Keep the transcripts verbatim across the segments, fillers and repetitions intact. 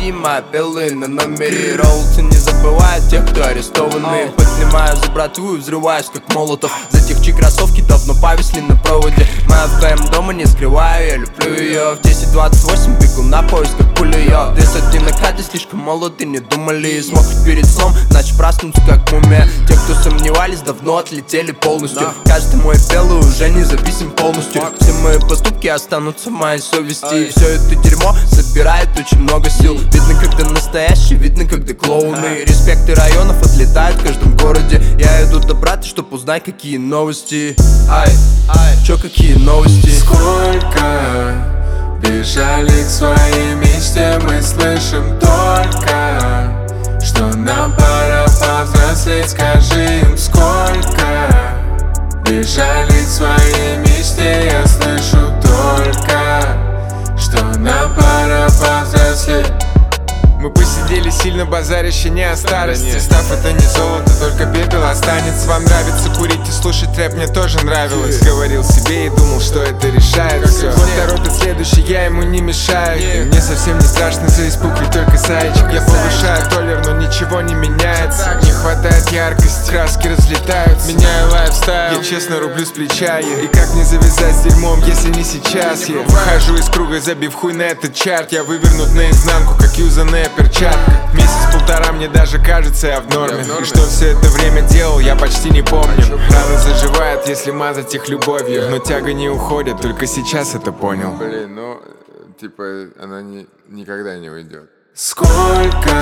мои белые на номере. Роуты не забывают тех, кто арестованы. Поднимаю за братву и взрываюсь как молотов. За тех, чьи кроссовки давно повисли на проводе. Моя в твоем дома не скрываю, я люблю ее. В десять двадцать восемь бегу на поиск, как пуля я. Две сотни на карте, слишком молоды, не думали. Смог хоть перед сном, значит проснуться как мумия. Те, кто сомневались, давно отлетели полностью. Каждый мой белый уже независим полностью. Все мои поступки останутся в моей совести. И все это дерьмо собирает очень много сил. Видно, когда настоящий, видно, когда клоуны. Респекты районов отлетают в каждом городе. Я иду до брата, чтоб узнать, какие новости. Ай, ай, чё, какие новости? Сколько бежали к своей мечте, мы слышим только, что нам пора повзрослеть. Скажи им, сколько бежали к своей мечте, я слышу только, что нам пора повзрослеть. Мы посидели сильно базаряще не о старости. Став это не золото, только пепел останется. Вам нравится курить и слушать рэп, мне тоже нравилось. Говорил себе и думал, что это решает все. Вот торопит следующий, я ему не мешаю. И мне совсем не страшно за испуг, только саечек. Я повышаю толлер, но ничего не меняется. Не хватает яркости, краски разлетаются. Меняю лайфстайл, я честно рублю с плеча. И как не завязать с дерьмом, если не сейчас? Я выхожу из круга, забив хуй на этот чарт. Я вывернут наизнанку, как юзанная перчатка. Месяц-полтора мне даже кажется, я в норме. И что все это время делал, я почти не помню. Рана заживает, если мазать их любовью. Но тяга не уходит, только сейчас это понял. Блин, ну, типа, она не, никогда не уйдет. Сколько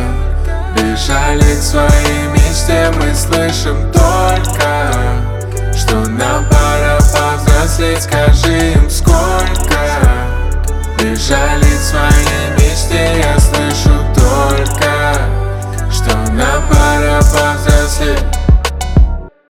бежали к своей мечте, мы слышим только, что нам пора повзрослеть. Скажи им, сколько бежали к своей мечте, я слышу только,